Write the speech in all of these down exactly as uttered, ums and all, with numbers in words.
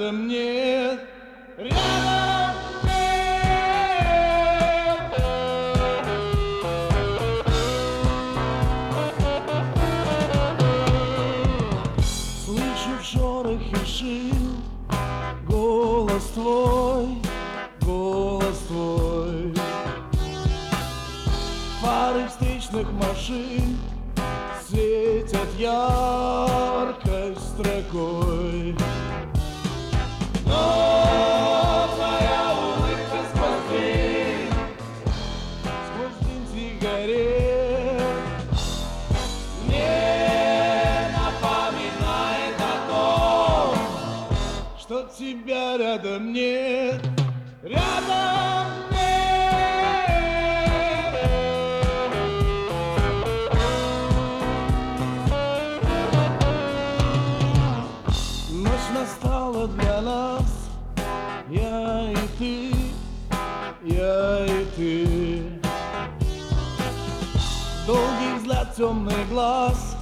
рядом нет, рядом нет. Слышу в шорохе шин голос твой, голос твой. Фары встречных машин светят яркой строкой. Но твоя улыбка сквозь дым, сквозь дым сигарет мне напоминает о том, что тебя рядом нет, рядом нет. Настала для нас, я и ты, я и ты. Долгий взгляд, темный глаз,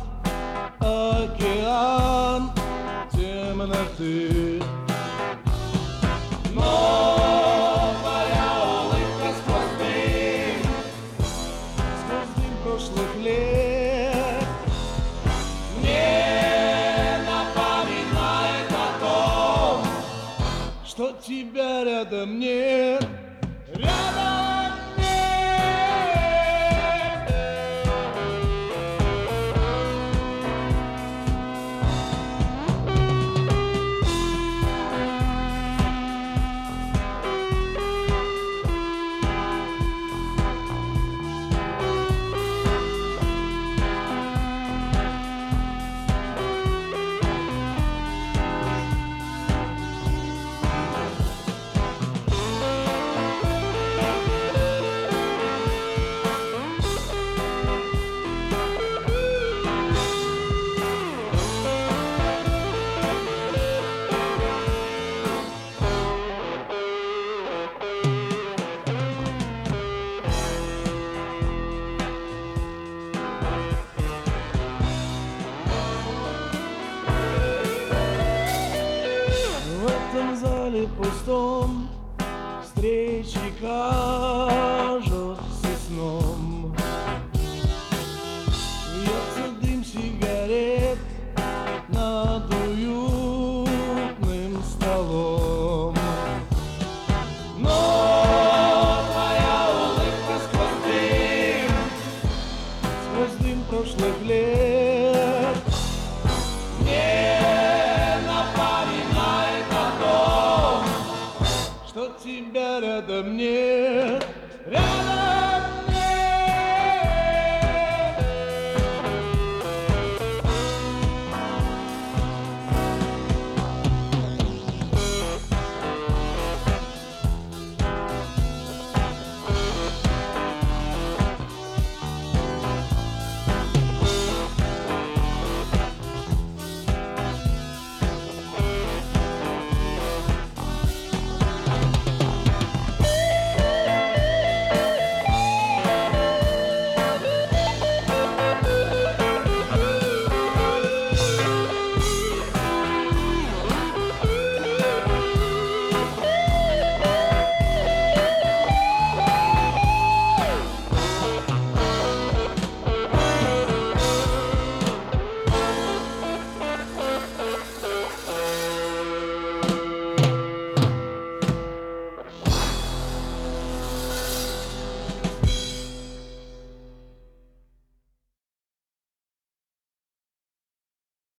океан темноты. Но твоя улыбка сквозь дым, сквозь дым прошлых лет мне что тебя рядом нет, рядом нет. В этом зале пустом встречи кажутся сном.